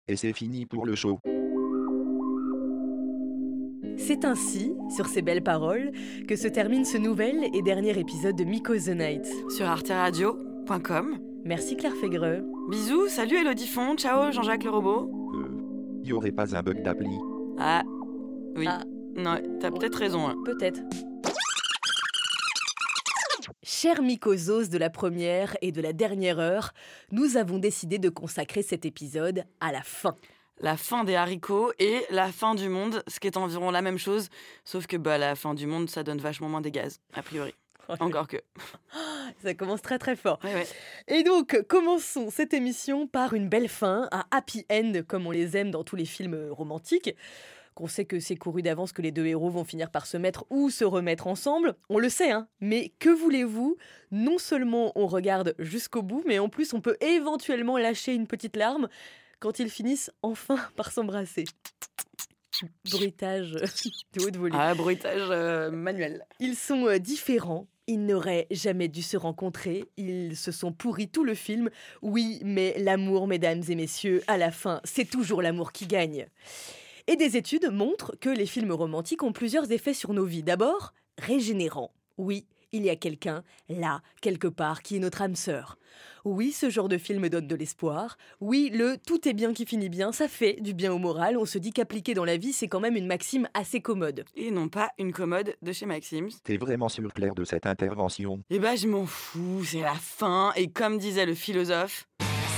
Et c'est fini pour le show. C'est ainsi, sur ces belles paroles, que se termine ce nouvel et dernier épisode de Miko the Night. Sur arteradio.com. Merci Claire Fégreux. Bisous, salut Elodie Font, ciao Jean-Jacques le robot. Y aurait pas un bug d'appli? Ah, oui. Ah. Non, t'as peut-être raison. Hein. Peut-être. Chers mycosos de la première et de la dernière heure, nous avons décidé de consacrer cet épisode à la fin. La fin des haricots et la fin du monde, ce qui est environ la même chose, sauf que la fin du monde, ça donne vachement moins des gaz, a priori. Encore que. Ça commence très très fort. Ouais. Et donc, commençons cette émission par une belle fin, un happy end comme on les aime dans tous les films romantiques. Qu'on sait que c'est couru d'avance que les deux héros vont finir par se mettre ou se remettre ensemble. On le sait, hein. Mais que voulez-vous ? Non seulement on regarde jusqu'au bout, mais en plus on peut éventuellement lâcher une petite larme quand ils finissent enfin par s'embrasser. Bruitage de haute volée. Ah, bruitage manuel. Ils sont différents. Ils n'auraient jamais dû se rencontrer. Ils se sont pourris tout le film. Oui, mais l'amour, mesdames et messieurs, à la fin, c'est toujours l'amour qui gagne. Et des études montrent que les films romantiques ont plusieurs effets sur nos vies. D'abord, régénérants. Oui, il y a quelqu'un, là, quelque part, qui est notre âme sœur. Oui, ce genre de film donne de l'espoir. Oui, le « tout est bien qui finit bien », ça fait du bien au moral. On se dit qu'appliquer dans la vie, c'est quand même une maxime assez commode. Et non pas une commode de chez Maxime. T'es vraiment sûr, Claire, de cette intervention? Eh je m'en fous, c'est la fin. Et comme disait le philosophe...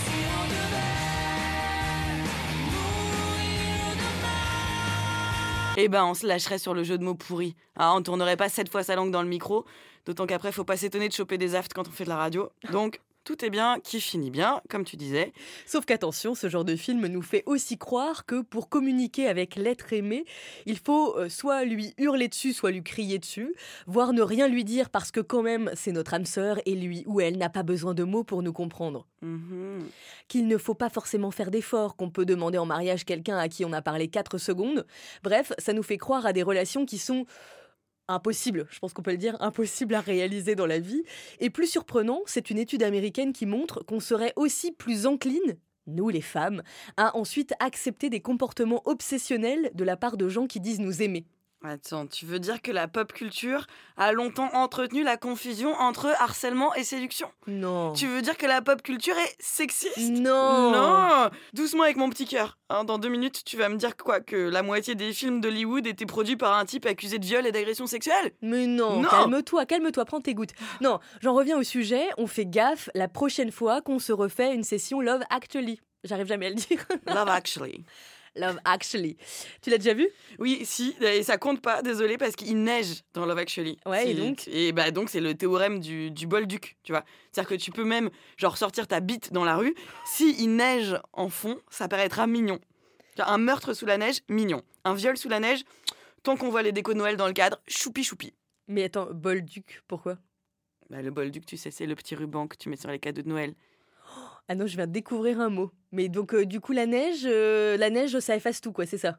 on se lâcherait sur le jeu de mots pourri. Ah, on tournerait pas 7 fois sa langue dans le micro, d'autant qu'après, faut pas s'étonner de choper des aftes quand on fait de la radio. Donc, tout est bien qui finit bien, comme tu disais. Sauf qu'attention, ce genre de film nous fait aussi croire que pour communiquer avec l'être aimé, il faut soit lui hurler dessus, soit lui crier dessus, voire ne rien lui dire parce que quand même, c'est notre âme sœur et lui ou elle n'a pas besoin de mots pour nous comprendre. Qu'il ne faut pas forcément faire d'efforts, qu'on peut demander en mariage quelqu'un à qui on a parlé 4 secondes. Bref, ça nous fait croire à des relations qui sont impossibles, je pense qu'on peut le dire, impossibles à réaliser dans la vie. Et plus surprenant, c'est une étude américaine qui montre qu'on serait aussi plus enclines, nous les femmes, à ensuite accepter des comportements obsessionnels de la part de gens qui disent nous aimer. Attends, tu veux dire que la pop culture a longtemps entretenu la confusion entre harcèlement et séduction ? Non. Tu veux dire que la pop culture est sexiste ? Non. Non. Doucement avec mon petit cœur. Dans 2 minutes, tu vas me dire quoi ? Que la moitié des films d'Hollywood étaient produits par un type accusé de viol et d'agression sexuelle ? Mais non, calme-toi, prends tes gouttes. Non, j'en reviens au sujet, on fait gaffe la prochaine fois qu'on se refait une session Love Actually. J'arrive jamais à le dire. Love Actually. Love Actually. Tu l'as déjà vu ? Oui, si, et ça compte pas, désolé, parce qu'il neige dans Love Actually. Ouais, et donc c'est le théorème du bolduc, tu vois. C'est-à-dire que tu peux même sortir ta bite dans la rue. Si il neige en fond, ça paraîtra mignon. Un meurtre sous la neige, mignon. Un viol sous la neige, tant qu'on voit les décos de Noël dans le cadre, choupi. Mais attends, bolduc, pourquoi ? Le bolduc, tu sais, c'est le petit ruban que tu mets sur les cadeaux de Noël. Ah non, je viens de découvrir un mot. Mais donc, du coup, la neige, ça efface tout, quoi, c'est ça ?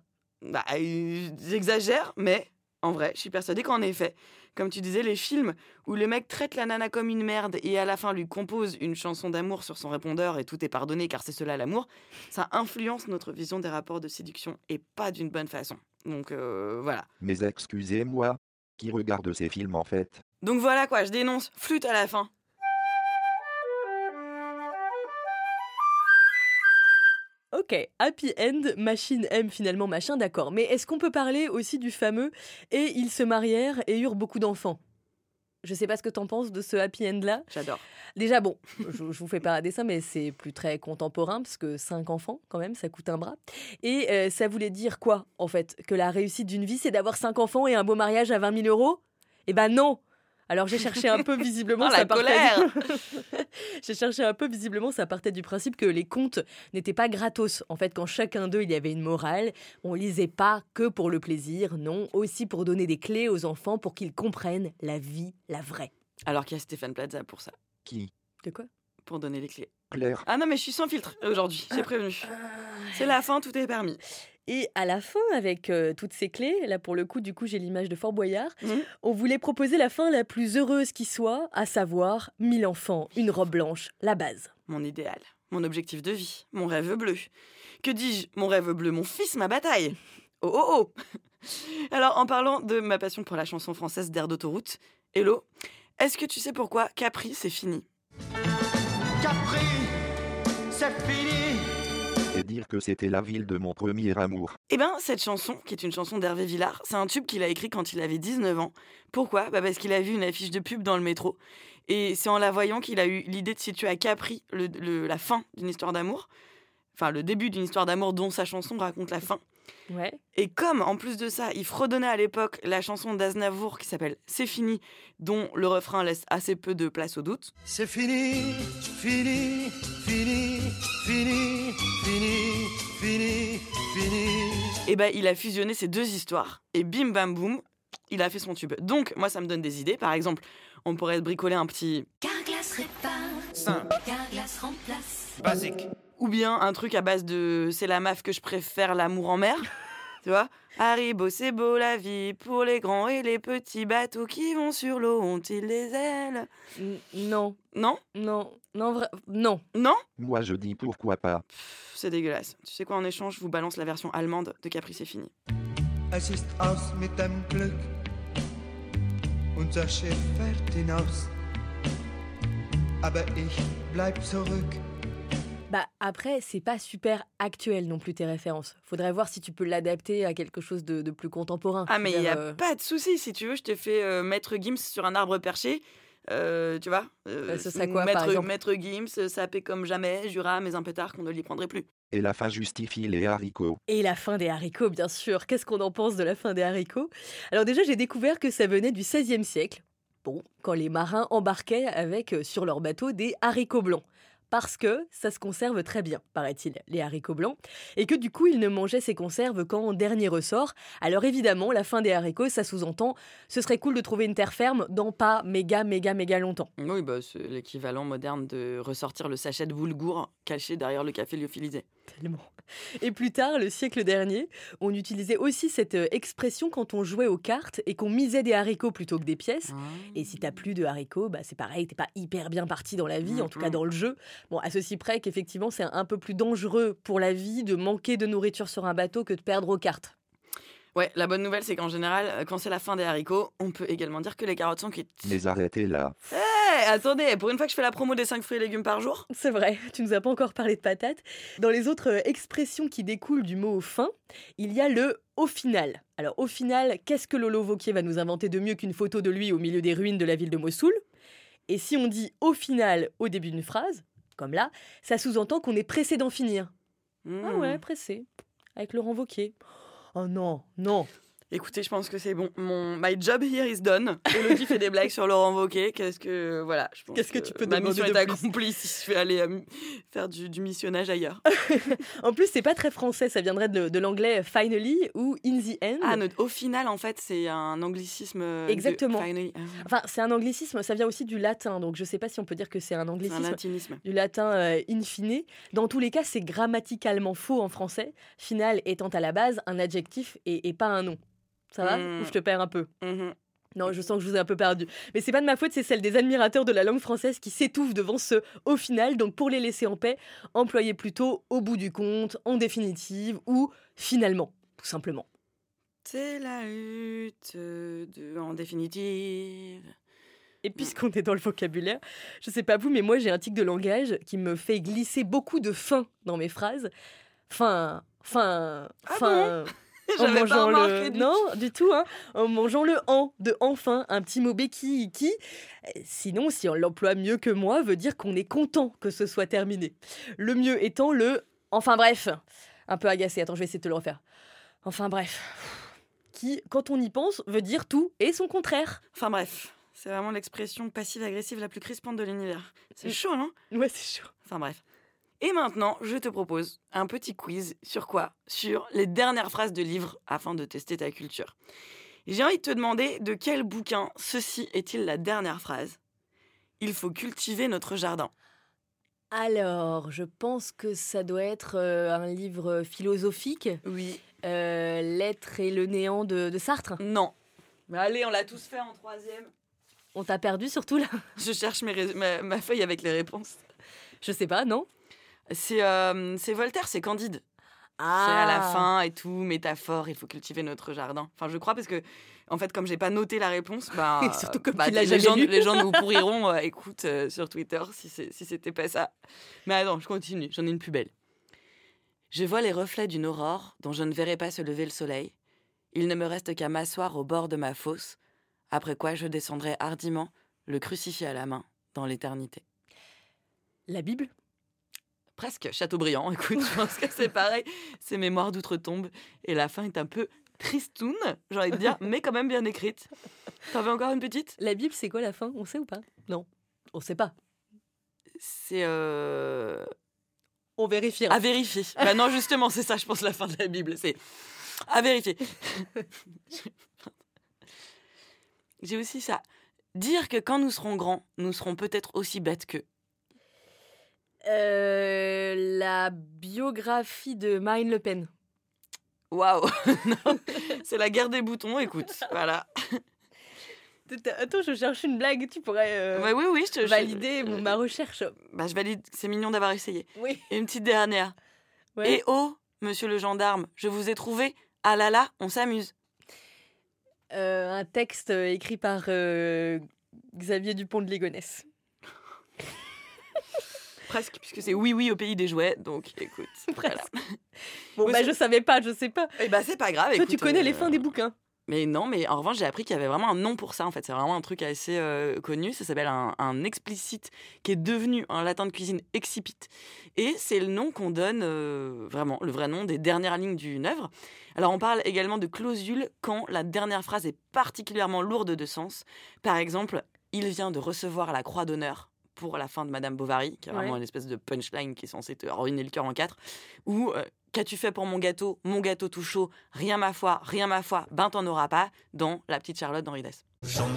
J'exagère, mais en vrai, je suis persuadée qu'en effet, comme tu disais, les films où le mec traite la nana comme une merde et à la fin lui compose une chanson d'amour sur son répondeur et tout est pardonné car c'est cela l'amour, ça influence notre vision des rapports de séduction et pas d'une bonne façon. Donc voilà. Mais excusez-moi, qui regarde ces films en fait? Donc voilà quoi, je dénonce, flûte à la fin. Ok, happy end, machine aime finalement machin, d'accord. Mais est-ce qu'on peut parler aussi du fameux « et ils se marièrent et eurent beaucoup d'enfants » ? Je sais pas ce que t'en penses de ce happy end-là. J'adore. Déjà, bon, je vous fais pas un dessin, mais c'est plus très contemporain, parce que 5 enfants, quand même, ça coûte un bras. Et ça voulait dire quoi, en fait ? Que la réussite d'une vie, c'est d'avoir 5 enfants et un beau mariage à 20 000 €? Eh ben non ! Alors j'ai cherché un peu visiblement, la colère. J'ai cherché un peu visiblement, ça partait du principe que les contes n'étaient pas gratos. En fait, quand chacun d'eux, il y avait une morale, on lisait pas que pour le plaisir, non, aussi pour donner des clés aux enfants pour qu'ils comprennent la vie, la vraie. Alors qu'il y a Stéphane Plaza pour ça. Qui? De quoi? Pour donner les clés. Claire. Ah non, mais je suis sans filtre aujourd'hui, j'ai prévenu. C'est la fin, tout est permis. Et à la fin, avec toutes ces clés, là pour le coup, j'ai l'image de Fort Boyard, on voulait proposer la fin la plus heureuse qui soit, à savoir 1000 enfants, une robe blanche, la base. Mon idéal. mon objectif de vie, mon rêve bleu. Que dis-je, mon rêve bleu, mon fils, ma bataille. Oh oh oh. Alors, en parlant de ma passion pour la chanson française d'air d'autoroute, Hello, est-ce que tu sais pourquoi Capri, c'est fini? Capri, c'est fini. Et dire que c'était la ville de mon premier amour. Eh ben, cette chanson, qui est une chanson d'Hervé Villard, c'est un tube qu'il a écrit quand il avait 19 ans. Pourquoi? Parce qu'il a vu une affiche de pub dans le métro. Et c'est en la voyant qu'il a eu l'idée de situer à Capri la fin d'une histoire d'amour. Enfin, le début d'une histoire d'amour dont sa chanson raconte la fin. Ouais. Et comme, en plus de ça, il fredonnait à l'époque la chanson d'Aznavour qui s'appelle « C'est fini », dont le refrain laisse assez peu de place au doute. C'est fini, fini, fini, fini, fini, fini, fini. Et ben, il a fusionné ces deux histoires. Et bim bam boum, il a fait son tube. Donc, moi, ça me donne des idées. Par exemple, on pourrait bricoler un petit... Carglass répare, Simple, Carglass remplace. basique. Ou bien un truc à base de « C'est la meuf que je préfère, l'amour en mer ». Tu vois? Haribo, c'est beau la vie, pour les grands et les petits bateaux qui vont sur l'eau ont-ils des ailes? Non, Non? non, non, non. Non? Moi je dis pourquoi pas. C'est dégueulasse. Tu sais quoi, en échange, je vous balance la version allemande de Capri, c'est fini. Es ist aus mit dem Glück. Unser Schiff fährt hinaus. Aber ich bleib zurück. Bah après, c'est pas super actuel non plus tes références. Faudrait voir si tu peux l'adapter à quelque chose de plus contemporain. Ah, mais il n'y a C'est-à-dire, pas de souci. Si tu veux, je te fais Maître Gims sur un arbre perché. Tu vois? ce serait quoi, par exemple? Maître Gims, sapé comme jamais, jura, mais un pétard qu'on ne lui prendrait plus. Et la fin justifie les haricots. Et la fin des haricots, bien sûr. Qu'est-ce qu'on en pense de la fin des haricots? Alors déjà, j'ai découvert que ça venait du XVIe siècle. Bon, quand les marins embarquaient avec sur leur bateau des haricots blancs. Parce que ça se conserve très bien, paraît-il, les haricots blancs, et que du coup, ils ne mangeaient ces conserves qu'en dernier ressort. Alors évidemment, la fin des haricots, ça sous-entend, ce serait cool de trouver une terre ferme dans pas méga longtemps. Oui, bah, c'est l'équivalent moderne de ressortir le sachet de boulgour caché derrière le café lyophilisé. Tellement. Et plus tard, le siècle dernier, on utilisait aussi cette expression quand on jouait aux cartes et qu'on misait des haricots plutôt que des pièces. Et si t'as plus de haricots, bah c'est pareil, t'es pas hyper bien parti dans la vie, en tout cas dans le jeu. Bon, à ceci près qu'effectivement, c'est un peu plus dangereux pour la vie de manquer de nourriture sur un bateau que de perdre aux cartes. Ouais, la bonne nouvelle, c'est qu'en général, quand c'est la fin des haricots, on peut également dire que les carottes sont cuites. Mais arrêtez là. Attendez, pour une fois que je fais la promo des 5 fruits et légumes par jour. C'est vrai, tu nous as pas encore parlé de patates. Dans les autres expressions qui découlent du mot fin, il y a le « au final ». Alors au final, qu'est-ce que Lolo Wauquiez va nous inventer de mieux qu'une photo de lui au milieu des ruines de la ville de Mossoul? Et si on dit « au final » au début d'une phrase, comme là, ça sous-entend qu'on est pressé d'en finir. Ah ouais, pressé. Avec Laurent Wauquiez. Oh non, non. Écoutez, je pense que c'est bon. My job here is done. Elodie fait des blagues sur Laurent Wauquiez. Voilà, je pense Qu'est-ce que tu peux ma demander mission de est plus? accomplie si je vais aller faire du missionnage ailleurs. En plus, c'est pas très français, ça viendrait de l'anglais finally ou in the end. Ah, au final, en fait, c'est un anglicisme. Exactement. De finally. Ah, Enfin, c'est un anglicisme, ça vient aussi du latin, donc je sais pas si on peut dire que c'est un c'est un anglicisme. latinisme. Du latin in fine. Dans tous les cas, c'est grammaticalement faux en français, final étant à la base un adjectif et pas un nom. Ça va? Ou je te perds un peu? Mhm. Non, je sens que je vous ai un peu perdu. Mais c'est pas de ma faute, c'est celle des admirateurs de la langue française qui s'étouffent devant ce « au final ». Donc pour les laisser en paix, employez plutôt « au bout du compte »,« en définitive » ou « finalement », tout simplement. C'est la lutte en définitive. Et puisqu'on est dans le vocabulaire, je sais pas vous, mais moi j'ai un tic de langage qui me fait glisser beaucoup de fin dans mes phrases. Fin. En J'avais pas mangeant remarqué du non, du tout, hein. En mangeant le en de enfin, un petit mot béquille qui, sinon, si on l'emploie mieux que moi, veut dire qu'on est content que ce soit terminé. Le mieux étant le enfin bref. Un peu agacé, attends, je vais essayer de te le refaire. Enfin bref. Qui, quand on y pense, veut dire tout et son contraire. Enfin bref, c'est vraiment l'expression passive-agressive la plus crispante de l'univers. C'est chaud, non? Ouais, c'est chaud. Enfin bref. Et maintenant, je te propose un petit quiz sur quoi? Sur les dernières phrases de livres afin de tester ta culture. J'ai envie de te demander de quel bouquin ceci est-il la dernière phrase? Il faut cultiver notre jardin. Alors, je pense que ça doit être un livre philosophique. Oui. L'être et le néant de Sartre. Non. Mais allez, on l'a tous fait en 3e. On t'a perdu surtout là? Je cherche ma feuille avec les réponses. Je sais pas, non? C'est Voltaire, c'est Candide. C'est à la fin et tout, métaphore, il faut cultiver notre jardin. Enfin, je crois parce que, en fait, comme j'ai pas noté la réponse, Et surtout comme tu l'as les jamais lu. les gens nous pourriront, écoute, sur Twitter, si c'était pas ça. Mais attends, je continue, j'en ai une plus belle. Je vois les reflets d'une aurore dont je ne verrai pas se lever le soleil. Il ne me reste qu'à m'asseoir au bord de ma fosse, après quoi je descendrai hardiment, le crucifix à la main, dans l'éternité. La Bible? Presque Chateaubriand, écoute, je pense que c'est pareil. C'est Mémoires d'outre-tombe. Et la fin est un peu tristoune, j'ai envie de dire, mais quand même bien écrite. T'en veux encore une petite? La Bible, c'est quoi la fin? On sait ou pas? Non, on sait pas. C'est On vérifiera. à vérifier. Bah non, justement, c'est ça, je pense, la fin de la Bible. C'est à vérifier. J'ai aussi ça. Dire que quand nous serons grands, nous serons peut-être aussi bêtes qu'eux. La biographie de Marine Le Pen. Waouh. Non, c'est la guerre des boutons, écoute. Voilà. Attends, je cherche une blague, tu pourrais Ouais, oui, je te valider ma recherche. Bah, je valide, c'est mignon d'avoir essayé. Oui. Et une petite dernière. Ouais. Et oh, monsieur le gendarme, je vous ai trouvé. Ah là là, on s'amuse. Un texte écrit par Xavier Dupont de Ligonnès. Presque, puisque c'est oui au pays des jouets, donc écoute. Voilà. Bon, Oui, bah c'est- je savais pas, je sais pas. Eh bah, c'est pas grave. Toi, écoute, tu connais les fins des bouquins. Mais non, mais en revanche, j'ai appris qu'il y avait vraiment un nom pour ça. En fait, c'est vraiment un truc assez connu. Ça s'appelle un explicite qui est devenu en latin de cuisine excipit. Et c'est le nom qu'on donne, vraiment, le vrai nom des dernières lignes d'une œuvre. Alors, on parle également de clausule quand la dernière phrase est particulièrement lourde de sens. Par exemple, il vient de recevoir la croix d'honneur pour la fin de Madame Bovary, qui est vraiment Ouais. une espèce de punchline qui est censée te ruiner le cœur en quatre. Ou qu'as-tu fait pour mon gâteau tout chaud, rien ma foi, ben t'en auras pas, dans La petite Charlotte d'Henri Dess. J'en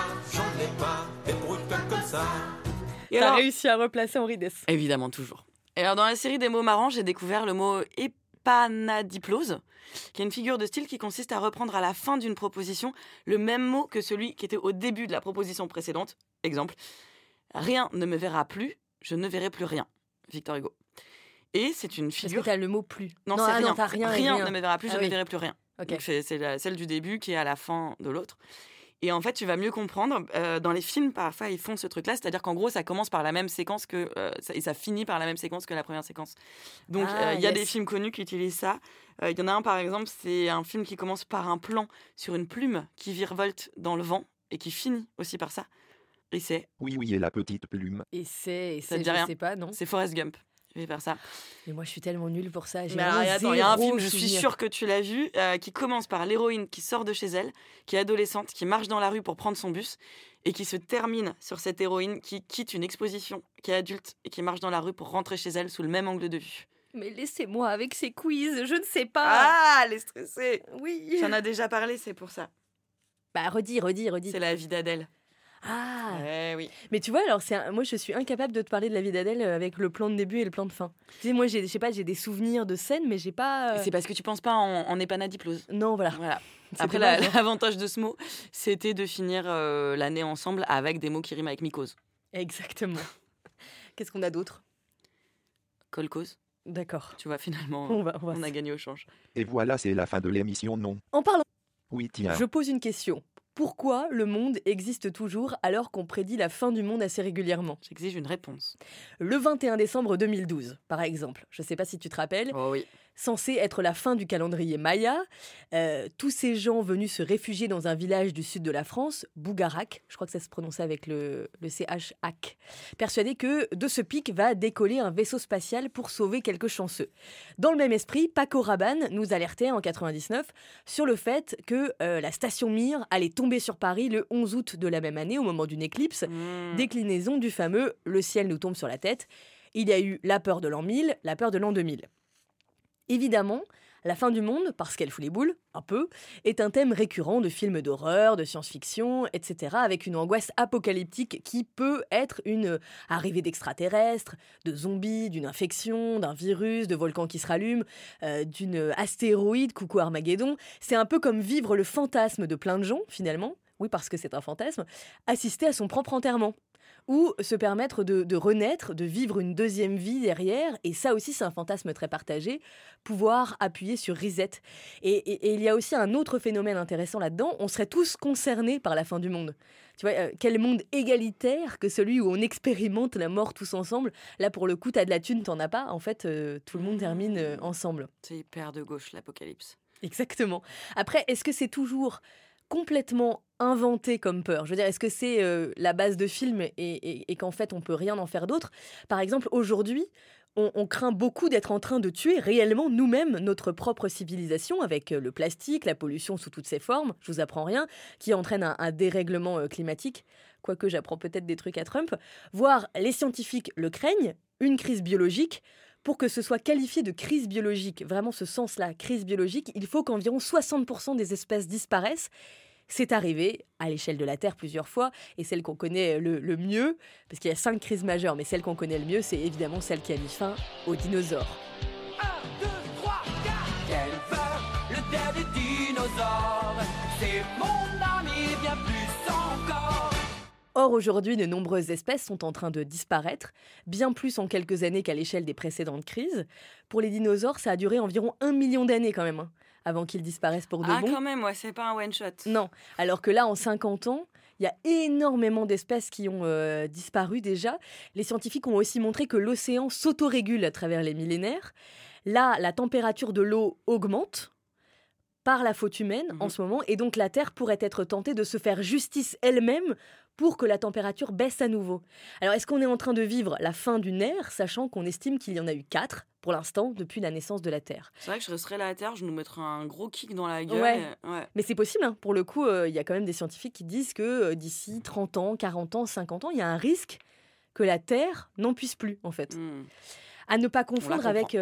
ai pas, débrouille-toi comme ça. Et T'as alors, réussi à replacer Henri Dess. évidemment, toujours. Et alors, dans la série des mots marrants, j'ai découvert le mot épanadiplose, qui est une figure de style qui consiste à reprendre à la fin d'une proposition le même mot que celui qui était au début de la proposition précédente. Exemple, rien ne me verra plus, je ne verrai plus rien. Victor Hugo. Et c'est une Parce que figure... t'as le mot plus. Non, c'est ah rien. non, t'as rien. et Rien rien. ne me verra plus, Ah je oui. ne verrai plus rien. Ok. Donc c'est celle du début qui est à la fin de l'autre. Et en fait, tu vas mieux comprendre. Dans les films, parfois, ils font ce truc-là. C'est-à-dire qu'en gros, ça commence par la même séquence et ça finit par la même séquence que la première séquence. Donc, il y a yes. des films connus qui utilisent ça. Il y en a un, par exemple, c'est un film qui commence par un plan sur une plume qui virevolte dans le vent et qui finit aussi par ça. Et c'est Oui, et la petite plume. Ça te dit je rien sais pas, non. Forrest Gump. Je vais faire ça. Mais moi, je suis tellement nulle pour ça. J'ai Mais alors, vraiment attends, il y a un zéro film, je suis souvenir. sûre que tu l'as vu, qui commence par l'héroïne qui sort de chez elle, qui est adolescente, qui marche dans la rue pour prendre son bus, et qui se termine sur cette héroïne qui quitte une exposition, qui est adulte, et qui marche dans la rue pour rentrer chez elle sous le même angle de vue. Mais laissez-moi avec ces quiz, je ne sais pas. Ah, elle est stressée. Oui. J'en ai déjà parlé, c'est pour ça. Bah, redis. C'est la vie d'Adèle. Ah. Eh oui. Mais tu vois, alors moi je suis incapable de te parler de la vie d'Adèle avec le plan de début et le plan de fin. Tu sais, moi je sais pas, j'ai des souvenirs de scènes, mais j'ai pas. C'est parce que tu penses pas en épanadiplose. Non, voilà. Voilà. C'est Après, dommage, hein. l'avantage de ce mot, c'était de finir l'année ensemble avec des mots qui riment avec mycose. Exactement. Qu'est-ce qu'on a d'autre? Colcose. D'accord. Tu vois, finalement, On va. on a gagné au change. Et voilà, c'est la fin de l'émission, non? En parlant, Oui, tiens. je pose une question. Pourquoi le monde existe toujours alors qu'on prédit la fin du monde assez régulièrement? J'exige une réponse. Le 21 décembre 2012, par exemple, je ne sais pas si tu te rappelles, Oh oui. censé être la fin du calendrier Maya, tous ces gens venus se réfugier dans un village du sud de la France, Bougarak, je crois que ça se prononçait avec le CH hack, persuadés que de ce pic va décoller un vaisseau spatial pour sauver quelques chanceux. Dans le même esprit, Paco Rabanne nous alertait en 99 sur le fait que la station Mir allait tomber sur Paris le 11 août de la même année au moment d'une éclipse, déclinaison du fameux « le ciel nous tombe sur la tête ». Il y a eu la peur de l'an 1000, la peur de l'an 2000. Évidemment, la fin du monde, parce qu'elle fout les boules, un peu, est un thème récurrent de films d'horreur, de science-fiction, etc., avec une angoisse apocalyptique qui peut être une arrivée d'extraterrestres, de zombies, d'une infection, d'un virus, de volcans qui se rallument, d'une astéroïde, coucou Armageddon. C'est un peu comme vivre le fantasme de plein de gens, finalement, oui parce que c'est un fantasme, assister à son propre enterrement ou se permettre de renaître, de vivre une deuxième vie derrière. Et ça aussi, c'est un fantasme très partagé, pouvoir appuyer sur reset. Et il y a aussi un autre phénomène intéressant là-dedans, on serait tous concernés par la fin du monde. Tu vois, quel monde égalitaire que celui où on expérimente la mort tous ensemble. Là, pour le coup, t'as de la thune, t'en as pas. En fait, tout le monde termine ensemble. C'est hyper de gauche, l'apocalypse. Exactement. Après, est-ce que c'est toujours complètement inventé comme peur? Je veux dire, est-ce que c'est la base de film et qu'en fait, on peut rien en faire d'autre? Par exemple, aujourd'hui, on craint beaucoup d'être en train de tuer réellement nous-mêmes notre propre civilisation avec le plastique, la pollution sous toutes ses formes, je vous apprends rien, qui entraîne un dérèglement climatique, quoique j'apprends peut-être des trucs à Trump, voire les scientifiques le craignent, une crise biologique. Pour que ce soit qualifié de crise biologique, vraiment ce sens-là, crise biologique, il faut qu'environ 60% des espèces disparaissent. C'est arrivé à l'échelle de la Terre plusieurs fois, et celle qu'on connaît le mieux, parce qu'il y a 5 crises majeures, mais celle qu'on connaît le mieux, c'est évidemment celle qui a mis fin aux dinosaures. 1, 2, 3, 4. Quelle peur, le dernier dinosaure. C'est mon ami, bien plus encore. Or, aujourd'hui, de nombreuses espèces sont en train de disparaître, bien plus en quelques années qu'à l'échelle des précédentes crises. Pour les dinosaures, ça a duré environ 1 million d'années quand même, avant qu'ils disparaissent pour de bon. Ah, quand même, ouais, c'est pas un one-shot. Non, alors que là, en 50 ans, il y a énormément d'espèces qui ont disparu déjà. Les scientifiques ont aussi montré que l'océan s'autorégule à travers les millénaires. Là, la température de l'eau augmente par la faute humaine en ce moment, et donc la Terre pourrait être tentée de se faire justice elle-même pour que la température baisse à nouveau. Alors, est-ce qu'on est en train de vivre la fin d'une ère, sachant qu'on estime qu'il y en a eu 4 pour l'instant depuis la naissance de la Terre? C'est vrai que je serais là à terre, je nous mettrais un gros kick dans la gueule. Ouais. Ouais. Mais c'est possible, pour le coup, il y a quand même des scientifiques qui disent que d'ici 30 ans, 40 ans, 50 ans, il y a un risque que la Terre n'en puisse plus, en fait. À ne pas confondre avec...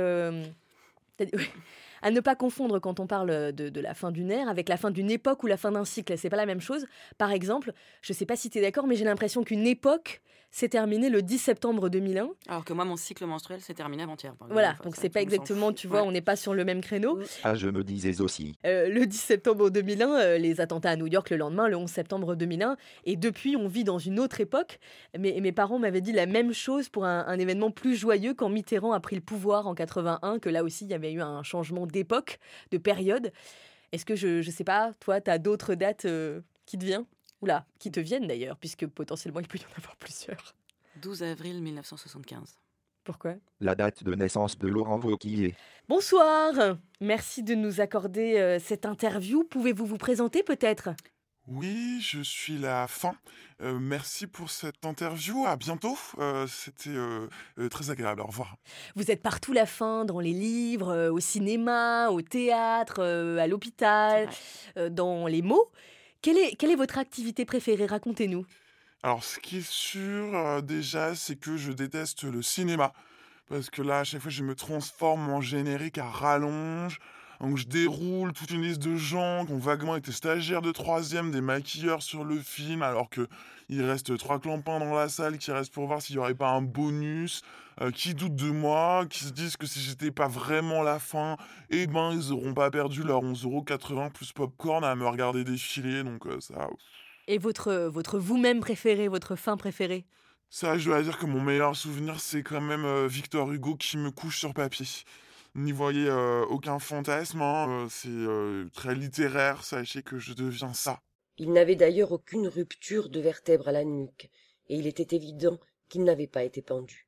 À ne pas confondre quand on parle de la fin d'une ère avec la fin d'une époque ou la fin d'un cycle. C'est pas la même chose. Par exemple, je sais pas si tu es d'accord, mais j'ai l'impression qu'une époque s'est terminée le 10 septembre 2001. Alors que moi, mon cycle menstruel s'est terminé avant-hier. Voilà, donc c'est pas exactement, tu vois, on n'est pas sur le même créneau. Ah, je me disais aussi. Le 10 septembre 2001, les attentats à New York le lendemain, le 11 septembre 2001. Et depuis, on vit dans une autre époque. Mais mes parents m'avaient dit la même chose pour un événement plus joyeux quand Mitterrand a pris le pouvoir en 81, que là aussi, il y avait eu un changement d'époque, de période. Est-ce que, je sais pas, toi, tu as d'autres dates qui te viennent? Oula, qui te viennent d'ailleurs, puisque potentiellement, il peut y en avoir plusieurs. 12 avril 1975. Pourquoi? La date de naissance de Laurent Wauquiez. Bonsoir, merci de nous accorder cette interview. Pouvez-vous vous présenter peut-être? Oui, je suis la fin. Merci pour cette interview. À bientôt. C'était très agréable. Au revoir. Vous êtes partout la fin, dans les livres, au cinéma, au théâtre, à l'hôpital, dans les mots. Quelle est votre activité préférée? Racontez-nous. Alors, ce qui est sûr, déjà, c'est que je déteste le cinéma. Parce que là, à chaque fois, je me transforme en générique à rallonge. Donc, je déroule toute une liste de gens qui ont vaguement été stagiaires de 3e, des maquilleurs sur le film, alors qu'il reste 3 clampins dans la salle qui restent pour voir s'il n'y aurait pas un bonus, qui doutent de moi, qui se disent que si j'étais pas vraiment la fin, eh ben, ils n'auront pas perdu leurs 11,80 € plus popcorn à me regarder défiler. Donc, ça... Et votre vous-même préféré, votre fin préférée? Ça, je dois dire que mon meilleur souvenir, c'est quand même Victor Hugo qui me couche sur papier. N'y voyez aucun fantasme, c'est très littéraire, sachez que je deviens ça. Il n'avait d'ailleurs aucune rupture de vertèbre à la nuque, et il était évident qu'il n'avait pas été pendu.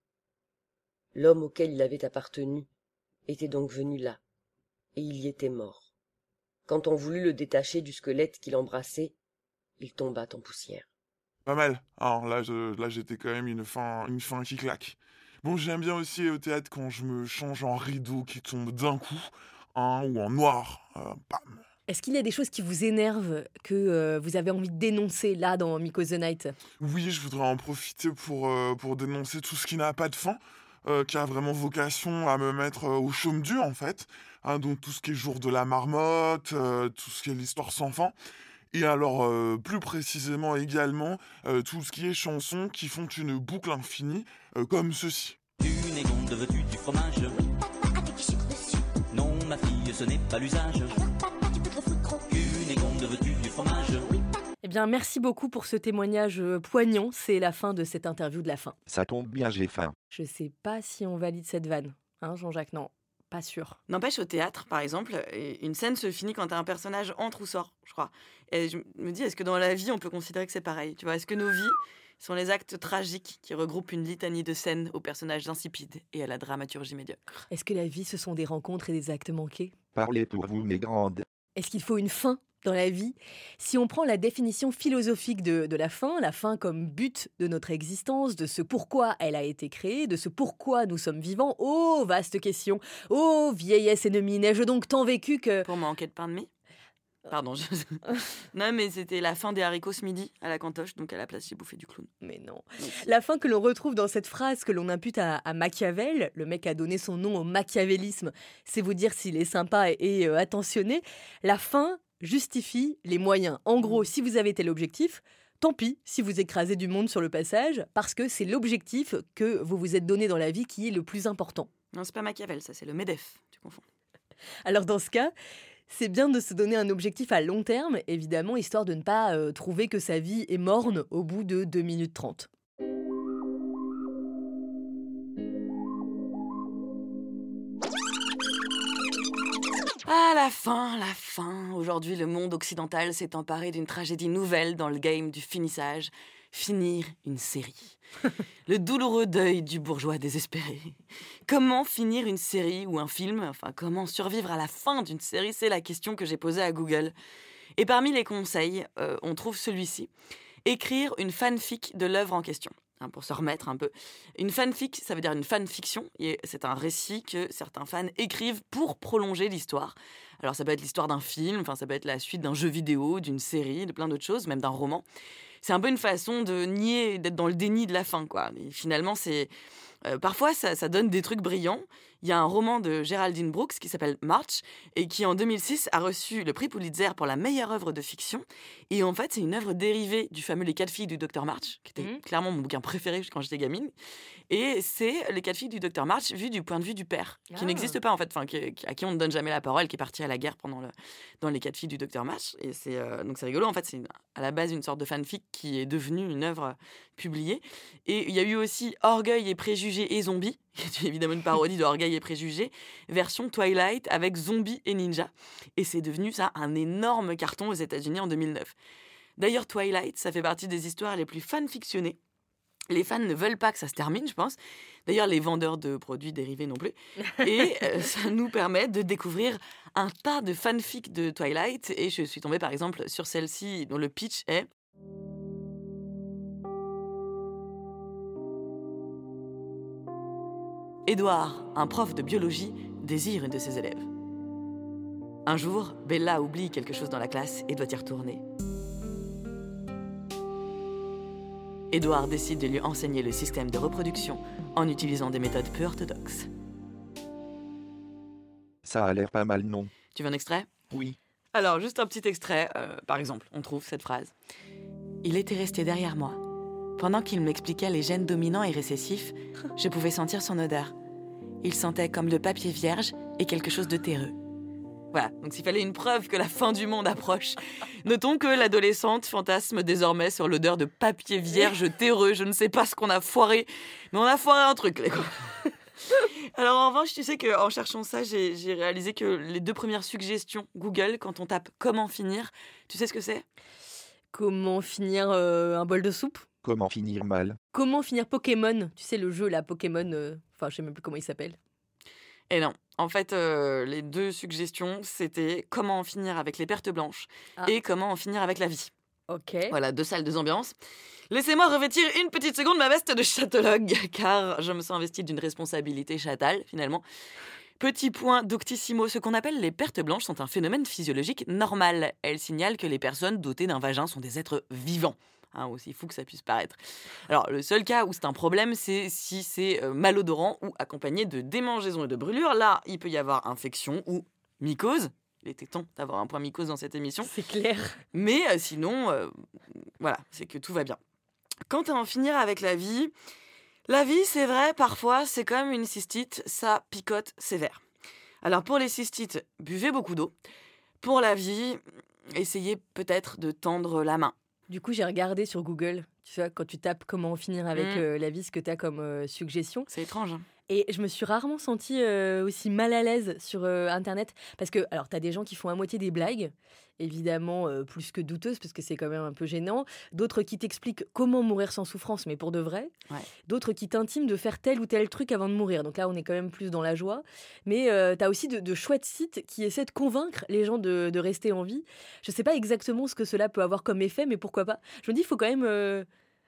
L'homme auquel il avait appartenu était donc venu là, et il y était mort. Quand on voulut le détacher du squelette qu'il embrassait, il tomba en poussière. Pas mal. Alors là, j'étais quand même une fin qui claque. Bon, j'aime bien aussi au théâtre quand je me change en rideau qui tombe d'un coup, ou en noir. Bam. Est-ce qu'il y a des choses qui vous énervent, que vous avez envie de dénoncer là dans Miko the Night? Oui, je voudrais en profiter pour dénoncer tout ce qui n'a pas de fin, qui a vraiment vocation à me mettre au chaume dur en fait. Donc tout ce qui est jour de la marmotte, tout ce qui est l'histoire sans fin. Et alors, plus précisément également, tout ce qui est chansons qui font une boucle infinie, comme ceci. Une égonde, veux-tu du fromage? Avec du sucre dessus. Non, ma fille, ce n'est pas l'usage. Alors papa, tu peux te foutre trop. Une égonde, veux-tu du fromage? bien, merci beaucoup pour ce témoignage poignant. C'est la fin de cette interview de la fin. Ça tombe bien, j'ai faim. Je sais pas si on valide cette vanne. Hein, Jean-Jacques, non. Pas sûr. N'empêche, au théâtre, par exemple, une scène se finit quand un personnage entre ou sort, je crois. Et je me dis, est-ce que dans la vie, on peut considérer que c'est pareil? Tu vois, est-ce que nos vies sont les actes tragiques qui regroupent une litanie de scènes aux personnages insipides et à la dramaturgie médiocre? Est-ce que la vie, ce sont des rencontres et des actes manqués? Parlez pour vous, mes grandes. Est-ce qu'il faut une fin dans la vie? Si on prend la définition philosophique de la fin comme but de notre existence, de ce pourquoi elle a été créée, de ce pourquoi nous sommes vivants, oh, vaste question, oh, vieillesse ennemie, n'ai-je donc tant vécu que... Pour manquer de pain de mie? Pardon. Non, mais c'était la fin des haricots ce midi à la cantoche, donc à la place, j'ai bouffé du clown. Mais non. La fin que l'on retrouve dans cette phrase que l'on impute à Machiavel, le mec a donné son nom au machiavélisme, c'est vous dire s'il est sympa et attentionné. La fin justifie les moyens. En gros, si vous avez tel objectif, tant pis si vous écrasez du monde sur le passage, parce que c'est l'objectif que vous vous êtes donné dans la vie qui est le plus important. Non, c'est pas Machiavel, ça, c'est le MEDEF, tu confonds. Alors dans ce cas, c'est bien de se donner un objectif à long terme, évidemment, histoire de ne pas trouver que sa vie est morne au bout de 2 minutes 30. Ah, la fin, la fin. Aujourd'hui, le monde occidental s'est emparé d'une tragédie nouvelle dans le game du finissage. Finir une série. Le douloureux deuil du bourgeois désespéré. Comment finir une série ou un film? Enfin, comment survivre à la fin d'une série? C'est la question que j'ai posée à Google. Et parmi les conseils, on trouve celui-ci. Écrire une fanfic de l'œuvre en question. Hein, pour se remettre un peu. Une fanfic, ça veut dire une fanfiction. Et c'est un récit que certains fans écrivent pour prolonger l'histoire. Alors ça peut être l'histoire d'un film, enfin ça peut être la suite d'un jeu vidéo, d'une série, de plein d'autres choses, même d'un roman. C'est un peu une façon de nier, d'être dans le déni de la fin, quoi. Et finalement, parfois, ça donne des trucs brillants. Il y a un roman de Geraldine Brooks qui s'appelle March et qui, en 2006, a reçu le prix Pulitzer pour la meilleure œuvre de fiction. Et en fait, c'est une œuvre dérivée du fameux Les 4 filles du Dr March, qui était clairement mon bouquin préféré quand j'étais gamine. Et c'est Les 4 filles du Dr March vu du point de vue du père, qui n'existe pas, en fait, à qui on ne donne jamais la parole, qui est parti à la guerre dans Les 4 filles du Dr March. Et donc c'est rigolo, en fait, c'est à la base une sorte de fanfic qui est devenue une œuvre publiée. Et il y a eu aussi Orgueil et préjugés et zombies, qui est évidemment une parodie de Orgueil et préjugés, version Twilight avec zombies et ninjas. Et c'est devenu ça un énorme carton aux États-Unis en 2009. D'ailleurs, Twilight, ça fait partie des histoires les plus fanfictionnées. Les fans ne veulent pas que ça se termine, je pense. D'ailleurs, les vendeurs de produits dérivés non plus. Et ça nous permet de découvrir un tas de fanfics de Twilight. Et je suis tombée, par exemple, sur celle-ci, dont le pitch est... Édouard, un prof de biologie, désire une de ses élèves. Un jour, Bella oublie quelque chose dans la classe et doit y retourner. Édouard décide de lui enseigner le système de reproduction en utilisant des méthodes peu orthodoxes. Ça a l'air pas mal, non? Tu veux un extrait? Oui. Alors, juste un petit extrait. Par exemple, on trouve cette phrase. Il était resté derrière moi. Pendant qu'il m'expliquait les gènes dominants et récessifs, je pouvais sentir son odeur. Il sentait comme le papier vierge et quelque chose de terreux. Voilà, donc s'il fallait une preuve que la fin du monde approche, notons que l'adolescente fantasme désormais sur l'odeur de papier vierge terreux. Je ne sais pas ce qu'on a foiré, mais on a foiré un truc, les gars. Alors en revanche, tu sais qu'en cherchant ça, j'ai réalisé que les 2 premières suggestions Google, quand on tape « Comment finir », tu sais ce que c'est? Comment finir un bol de soupe? Comment finir mal? Comment finir Pokémon? Tu sais, le jeu, là, Pokémon... Enfin, je sais même plus comment il s'appelle. Et non. En fait, les 2 suggestions, c'était comment en finir avec les pertes blanches et comment en finir avec la vie. Ok. Voilà, 2 salles, 2 ambiances. Laissez-moi revêtir une petite seconde ma veste de chatologue, car je me sens investie d'une responsabilité chatale, finalement. Petit point doctissimo, ce qu'on appelle les pertes blanches sont un phénomène physiologique normal. Elles signalent que les personnes dotées d'un vagin sont des êtres vivants. Aussi fou que ça puisse paraître. Alors, le seul cas où c'est un problème, c'est si c'est malodorant ou accompagné de démangeaisons et de brûlures. Là, il peut y avoir infection ou mycose. Il était temps d'avoir un point mycose dans cette émission. C'est clair. Mais sinon, voilà, c'est que tout va bien. Quant à en finir avec la vie, c'est vrai, parfois, c'est comme une cystite, ça picote sévère. Alors, pour les cystites, buvez beaucoup d'eau. Pour la vie, essayez peut-être de tendre la main. Du coup, j'ai regardé sur Google, tu vois, quand tu tapes comment finir avec la vie, ce que tu as comme suggestion. C'est étrange. Hein. Et je me suis rarement sentie aussi mal à l'aise sur Internet. Parce que, alors, tu as des gens qui font à moitié des blagues, évidemment plus que douteuses, parce que c'est quand même un peu gênant. D'autres qui t'expliquent comment mourir sans souffrance, mais pour de vrai. Ouais. D'autres qui t'intiment de faire tel ou tel truc avant de mourir. Donc là, on est quand même plus dans la joie. Mais tu as aussi de chouettes sites qui essaient de convaincre les gens de rester en vie. Je ne sais pas exactement ce que cela peut avoir comme effet, mais pourquoi pas. Je me dis, il faut quand même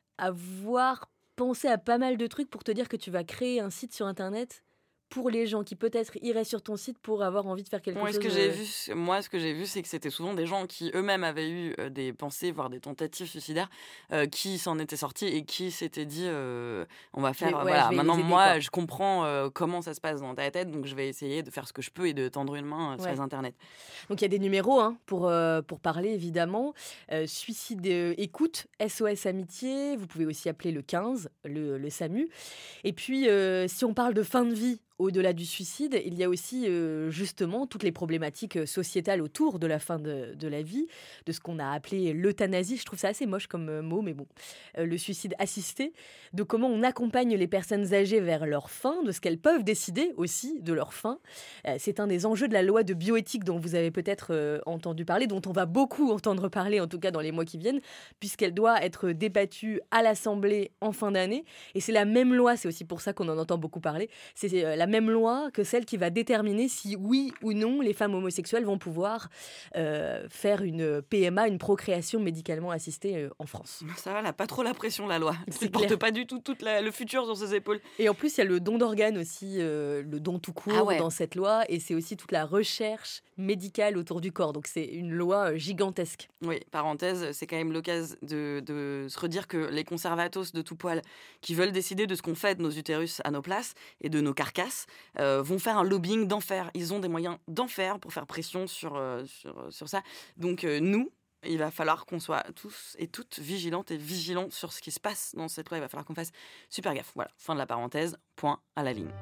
avoir pensé à pas mal de trucs pour te dire que tu vas créer un site sur Internet pour les gens qui peut-être iraient sur ton site pour avoir envie de faire quelque chose. Ce que j'ai vu, c'est que c'était souvent des gens qui eux-mêmes avaient eu des pensées, voire des tentatives suicidaires, qui s'en étaient sortis et qui s'étaient dit on va faire. Maintenant, moi, je comprends comment ça se passe dans ta tête, donc je vais essayer de faire ce que je peux et de tendre une main sur les internets. Donc il y a des numéros pour parler, évidemment. Suicide écoute, SOS Amitié. Vous pouvez aussi appeler le 15, le SAMU. Et puis, si on parle de fin de vie, au-delà du suicide, il y a aussi justement toutes les problématiques sociétales autour de la fin de la vie, de ce qu'on a appelé l'euthanasie. Je trouve ça assez moche comme mot, mais bon. Le suicide assisté, de comment on accompagne les personnes âgées vers leur fin, de ce qu'elles peuvent décider aussi de leur fin. C'est un des enjeux de la loi de bioéthique dont vous avez peut-être entendu parler, dont on va beaucoup entendre parler, en tout cas dans les mois qui viennent, puisqu'elle doit être débattue à l'Assemblée en fin d'année. Et c'est la même loi, c'est aussi pour ça qu'on en entend beaucoup parler, c'est la même loi que celle qui va déterminer si oui ou non les femmes homosexuelles vont pouvoir faire une PMA, une procréation médicalement assistée en France. Ça va, elle n'a pas trop la pression, la loi. Elle ne porte pas du tout le futur sur ses épaules. Et en plus, il y a le don d'organes aussi, le don tout court dans cette loi, et c'est aussi toute la recherche médicale autour du corps. Donc c'est une loi gigantesque. Oui, parenthèse, c'est quand même l'occasion de se redire que les conservatos de tout poil qui veulent décider de ce qu'on fait de nos utérus à nos places et de nos carcasses vont faire un lobbying d'enfer. Ils ont des moyens d'enfer pour faire pression sur ça. Donc nous, il va falloir qu'on soit tous et toutes vigilantes et vigilants sur ce qui se passe dans cette loi. Il va falloir qu'on fasse super gaffe. Voilà, fin de la parenthèse, point à la ligne.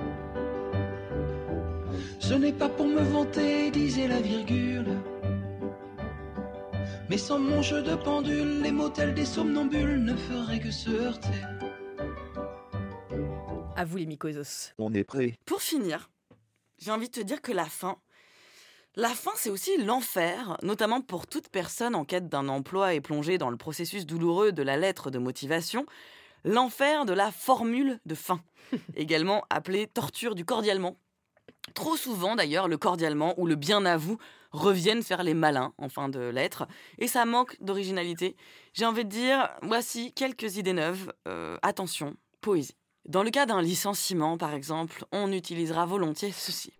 Ce n'est pas pour me vanter, disait la virgule. Mais sans mon jeu de pendule, les motels des somnambules ne feraient que se heurter. À vous les mycosos. On est prêt. Pour finir, j'ai envie de te dire que la fin, c'est aussi l'enfer, notamment pour toute personne en quête d'un emploi et plongée dans le processus douloureux de la lettre de motivation, l'enfer de la formule de fin, également appelée torture du cordialement. Trop souvent d'ailleurs, le cordialement ou le bien à vous reviennent faire les malins en fin de lettre, et ça manque d'originalité. J'ai envie de dire, voici quelques idées neuves. Attention, poésie. Dans le cas d'un licenciement, par exemple, on utilisera volontiers ceci.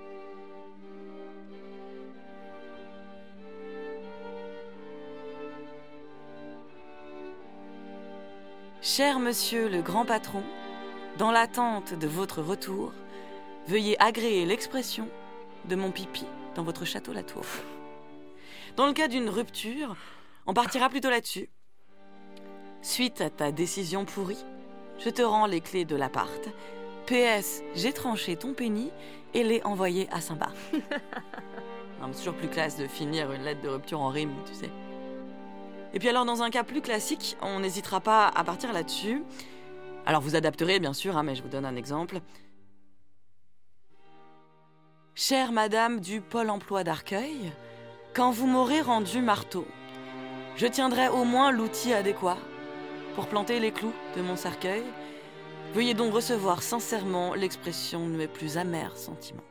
Cher monsieur le grand patron, dans l'attente de votre retour, veuillez agréer l'expression de mon pipi dans votre château Latour. Dans le cas d'une rupture, on partira plutôt là-dessus. Suite à ta décision pourrie, je te rends les clés de l'appart. PS, j'ai tranché ton pénis et l'ai envoyé à Saint-Bar. C'est toujours plus classe de finir une lettre de rupture en rime, tu sais. Et puis alors, dans un cas plus classique, on n'hésitera pas à partir là-dessus. Alors vous adapterez, bien sûr, mais je vous donne un exemple. Chère madame du Pôle emploi d'Arcueil, quand vous m'aurez rendu marteau, je tiendrai au moins l'outil adéquat pour planter les clous de mon cercueil. Veuillez donc recevoir sincèrement l'expression de mes plus amers sentiments.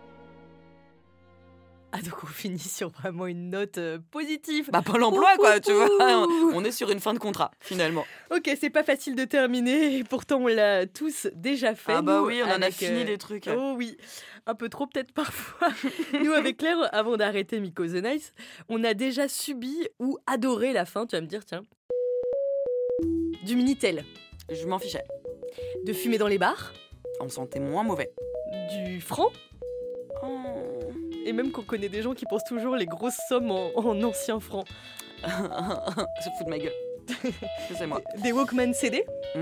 Ah, donc on finit sur vraiment une note positive. Pôle emploi, quoi, tu vois. On est sur une fin de contrat, finalement. Ok, c'est pas facile de terminer, et pourtant on l'a tous déjà fait. Ah bah nous, oui, on en a fini des trucs. Oh oui, un peu trop peut-être parfois. Nous, avec Claire, avant d'arrêter Myco the Nice, on a déjà subi ou adoré la fin, tu vas me dire, tiens. Du Minitel. Je m'en fichais. De fumer dans les bars. On me sentait moins mauvais. Du franc. Et même qu'on connaît des gens qui pensent toujours les grosses sommes en anciens francs. Se fout de ma gueule. C'est moi. Des Walkman CD. Tu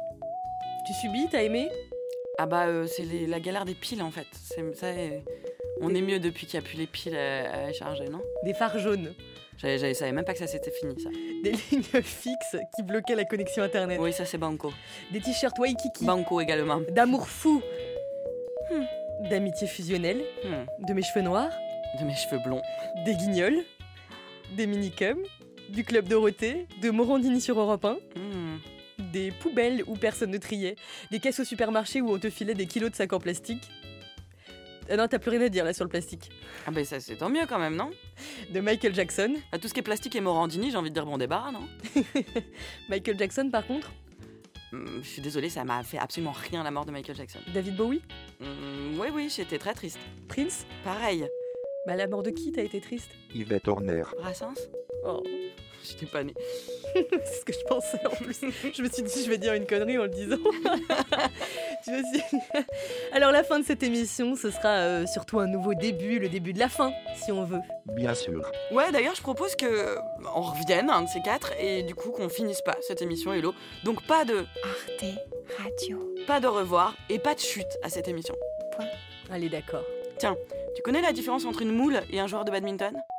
subis, t'as aimé? C'est la galère des piles en fait. On est mieux depuis qu'il n'y a plus les piles à charger, non? Des phares jaunes. Je savais même pas que ça s'était fini, ça. Des lignes fixes qui bloquaient la connexion internet. Oui, ça c'est banco. Des t-shirts Waikiki. Banco également. D'amour fou. D'amitié fusionnelle. De mes cheveux noirs. De mes cheveux blonds. Des guignols. Des minicums. Du Club Dorothée. De Morandini sur Europe 1. Des poubelles où personne ne triait. Des caisses au supermarché où on te filait des kilos de sacs en plastique. Ah non, t'as plus rien à dire là sur le plastique. Ah ben ça c'est tant mieux quand même, non? De Michael Jackson. Ah, tout ce qui est plastique et Morandini, j'ai envie de dire bon débarras, non? Michael Jackson par contre. Je suis désolée, ça m'a fait absolument rien la mort de Michael Jackson. David Bowie. Oui, j'étais très triste. Prince. Pareil. Bah la mort de qui t'as été triste? Yvette Horner. Brassens. Oh. J'étais pas née. C'est ce que je pensais en plus. Je me suis dit, je vais dire une connerie en le disant. Tu vois, alors la fin de cette émission, ce sera surtout un nouveau début, le début de la fin, si on veut. Bien sûr. Ouais, d'ailleurs, je propose que on revienne, un de ces quatre, et du coup qu'on finisse pas cette émission Hello. Donc pas de Arte Radio. pas de revoir et pas de chute à cette émission. Allez, d'accord. Tiens, tu connais la différence entre une moule et un joueur de badminton?